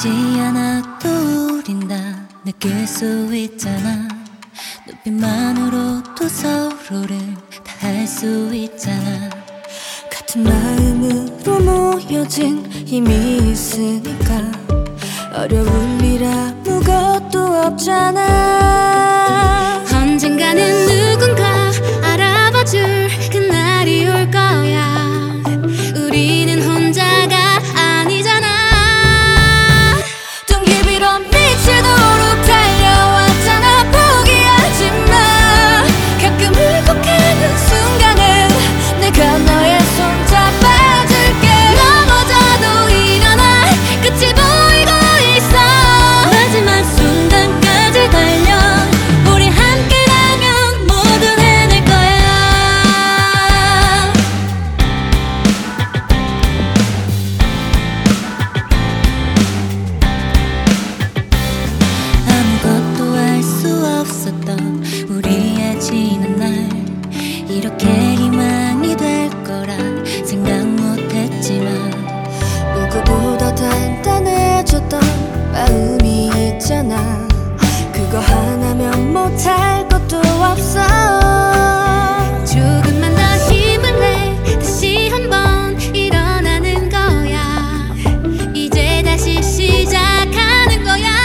말하지 않아도 우린 다 느낄 수 있잖아. 눈빛만으로도 서로를 다 알 수 있잖아. 같은 마음으로 모여진 힘이 있으니까 어려울 일 아무것도 없잖아. 언젠가는 누군가 알아봐줄 그날이 올 거야. 우리는 혼자가 아니잖아. 등 깊이로 미치도록 달려왔잖아. 포기하지 마. 가끔 울컥하는 순간은 내가 너의 손 잡아줄게. 넘어져도 일어나 끝이 보이고 있어. 마지막 순간까지 달려. 우리 함께라면 뭐든 해낼 거야. 아무것도 알 수 없었던 우리의 지난 날 이렇게 희망이 될 거란 생각 못했지만 누구보다 단단해졌던 마음이 있잖아. 그거 하나면 못할 것도 없어. 조금만 더 힘을 내 다시 한번 일어나는 거야. 이제 다시 시작하는 거야.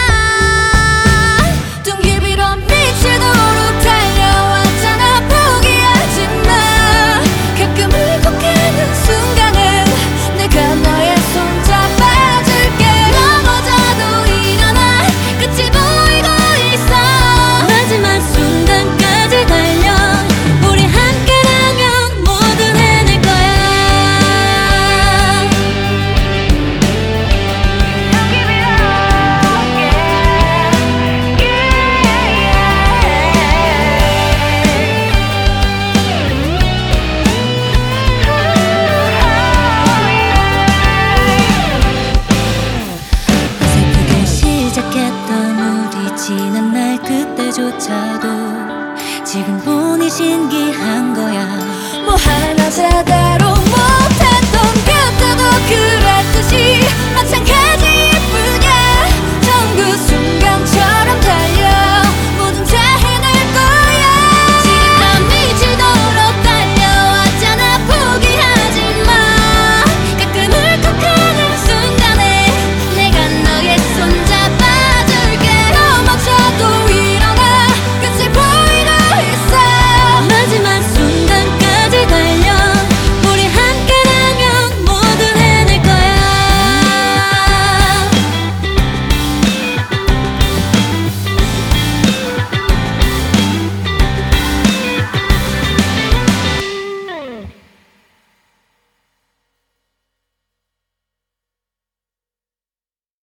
등 깊이로 미치도록 달려왔잖아. 포기하지 마. 가끔 울컥하는 순간은 내가 너의 손 잡아줄게. 넘어져도 일어나 끝이 보이고 있어. 마지막 순간까지 달려. 우리 함께라면 뭐든 해낼 거야. 어설프게 시작했던 우리 지난 날 그때조차도 지금 보니 신기한 거야. 뭐 하나 제대로 못했던 그때도 그래.